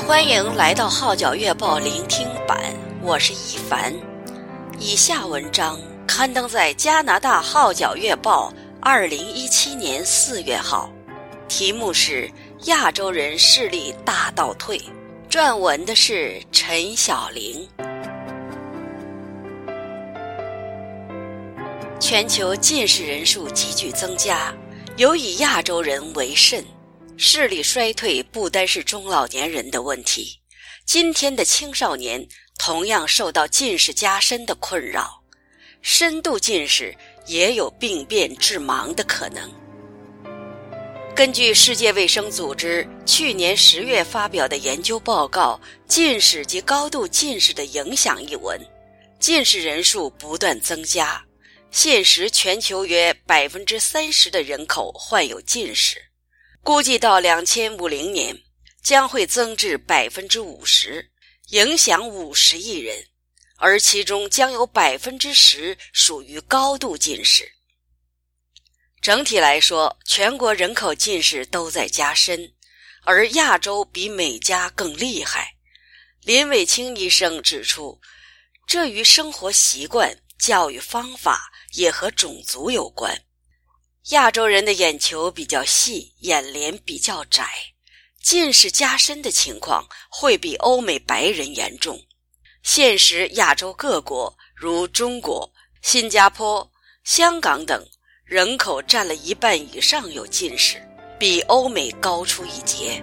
欢迎来到号角月报聆听版，我是一凡。以下文章刊登在加拿大号角月报2017年4月号，题目是亚洲人视力大倒退，撰文的是陈晓玲。全球近视人数急剧增加，尤以亚洲人为甚。视力衰退不单是中老年人的问题，今天的青少年同样受到近视加深的困扰，深度近视也有病变致盲的可能。根据世界卫生组织去年10月发表的研究报告《近视及高度近视的影响》一文，近视人数不断增加，现时全球约 30% 的人口患有近视，估计到2050年将会增至 50%， 影响50亿人，而其中将有 10% 属于高度近视。整体来说，全国人口近视都在加深，而亚洲比美加更厉害。林伟清医生指出，这与生活习惯、教育方法也和种族有关。亚洲人的眼球比较细，眼帘比较窄，近视加深的情况会比欧美白人严重。现时亚洲各国如中国、新加坡、香港等人口占了1半以上有近视，比欧美高出一截。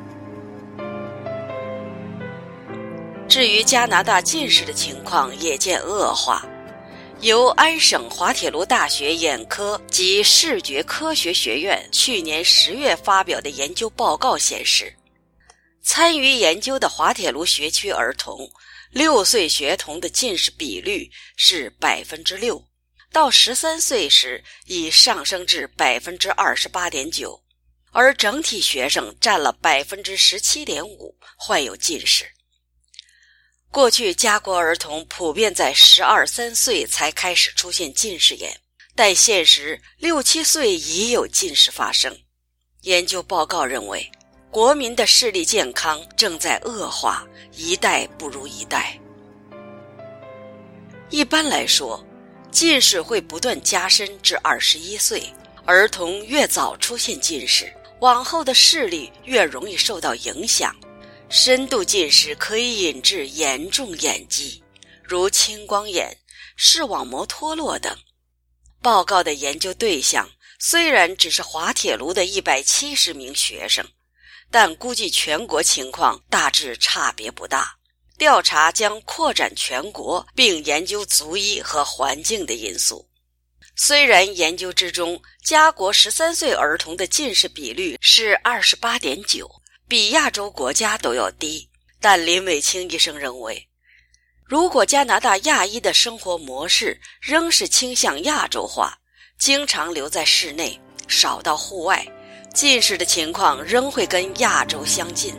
至于加拿大近视的情况也见恶化，由安省滑铁卢大学眼科及视觉科学学院去年10月发表的研究报告显示，参与研究的滑铁卢学区儿童6岁学童的近视比率是 6%， 到13岁时已上升至 28.9%， 而整体学生占了 17.5% 患有近视。过去加国儿童普遍在12、13岁才开始出现近视眼，但现实6、7岁已有近视发生。研究报告认为，国民的视力健康正在恶化，一代不如一代。一般来说，近视会不断加深至21岁，儿童越早出现近视，往后的视力越容易受到影响。深度近视可以引致严重眼疾，如青光眼、视网膜脱落等。报告的研究对象虽然只是滑铁卢的170名学生，但估计全国情况大致差别不大。调查将扩展全国，并研究族裔和环境的因素。虽然研究之中加国13岁儿童的近视比率是 28.9%，比亚洲国家都要低，但林伟清医生认为，如果加拿大亚裔的生活模式仍是倾向亚洲化，经常留在室内，少到户外，近视的情况仍会跟亚洲相近。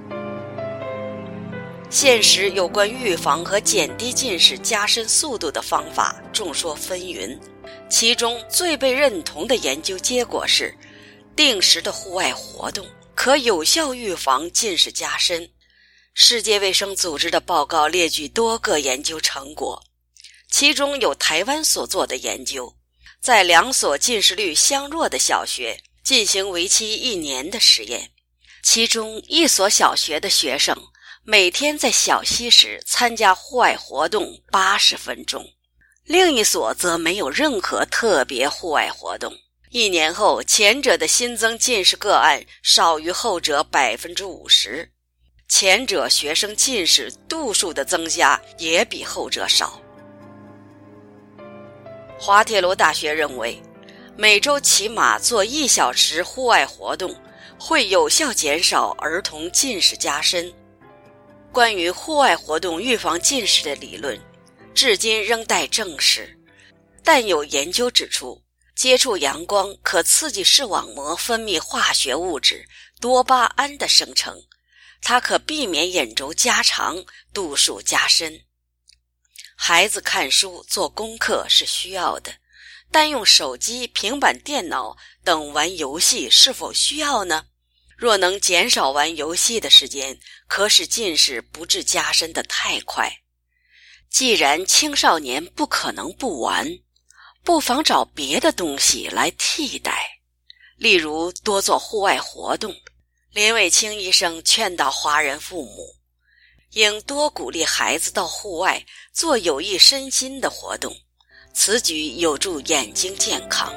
现时有关预防和减低近视加深速度的方法众说纷纭，其中最被认同的研究结果是，定时的户外活动可有效预防近视加深。世界卫生组织的报告列举多个研究成果，其中有台湾所做的研究，在2所近视率相若的小学进行为期1年的实验，其中一所小学的学生每天在小息时参加户外活动80分钟，另一所则没有任何特别户外活动。1年后，前者的新增近视个案少于后者 50%， 前者学生近视度数的增加也比后者少。滑铁卢大学认为，每周起码做1小时户外活动会有效减少儿童近视加深。关于户外活动预防近视的理论，至今仍待证实，但有研究指出，接触阳光可刺激视网膜分泌化学物质多巴胺的生成，它可避免眼轴加长、度数加深。孩子看书、做功课是需要的，但用手机、平板电脑等玩游戏是否需要呢？ 若能减少玩游戏的时间，可使近视不致加深得太快。既然青少年不可能不玩，不妨找别的东西来替代，例如多做户外活动。林卫清医生劝导华人父母，应多鼓励孩子到户外做有益身心的活动，此举有助眼睛健康。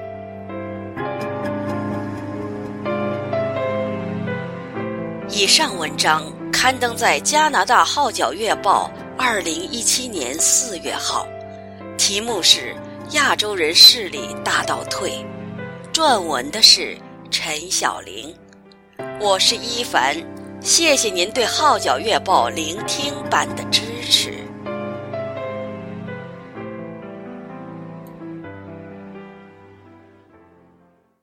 以上文章刊登在加拿大号角月报2017年4月号，题目是亚洲人视力大倒退，撰文的是陈晓玲。我是一凡，谢谢您对号角月报聆听版的支持。